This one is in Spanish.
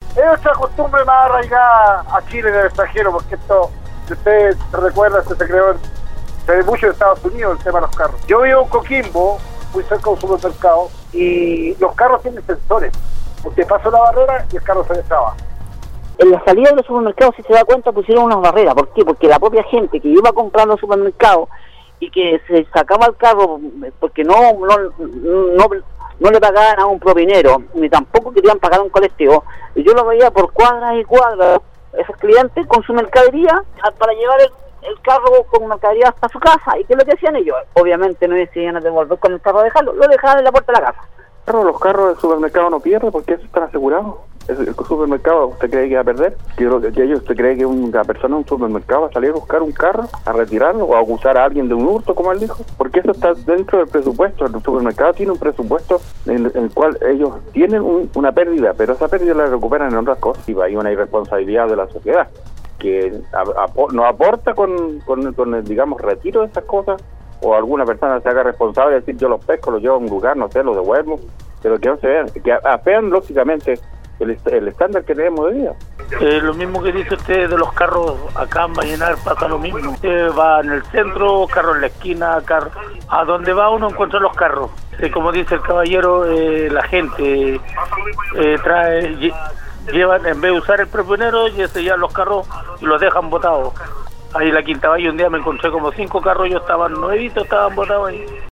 Es otra costumbre más arraigada a Chile en el extranjero, porque esto, si usted se recuerda, se creó desde mucho en Estados Unidos el tema de los carros. Yo vivo en Coquimbo, muy cerca de un supermercado, y los carros tienen sensores. Usted pasa una barrera y el carro se destraba. En la salida de los supermercados, si se da cuenta, pusieron unas barreras. ¿Por qué? Porque la propia gente que iba comprando al supermercado y que se sacaba el carro porque no le pagaban a un propinero, ni tampoco querían pagar a un colectivo, y yo lo veía por cuadras y cuadras, esos clientes con su mercadería para llevar el carro con mercadería hasta su casa. ¿Y qué es lo que hacían ellos? Obviamente no decidían a devolver con el carro a dejarlo, lo dejaban en la puerta de la casa. Los carros del supermercado no pierden porque eso están asegurados. El supermercado, ¿usted cree que va a perder? ¿Usted cree que una persona en un supermercado va a salir a buscar un carro, a retirarlo o a acusar a alguien de un hurto, como él dijo? Porque eso está dentro del presupuesto. El supermercado tiene un presupuesto en el cual ellos tienen una pérdida, pero esa pérdida la recuperan en otras cosas. Y hay una irresponsabilidad de la sociedad que no aporta con el, digamos, retiro de esas cosas, o alguna persona se haga responsable de decir yo los pesco, los llevo a un lugar, no sé, los devuelvo, pero que no se vean, que afean lógicamente el estándar que tenemos de vida. Lo mismo que dice usted de los carros acá en Vallenar, pasa lo mismo. Usted va en el centro, carro en la esquina, carro a donde va uno encuentra los carros. Como dice el caballero, la gente llevan, en vez de usar el propinero, ya los carros y los dejan botados. Ahí en la Quinta Valle un día me encontré como 5 carros, estaban nuevitos, estaban botados ahí.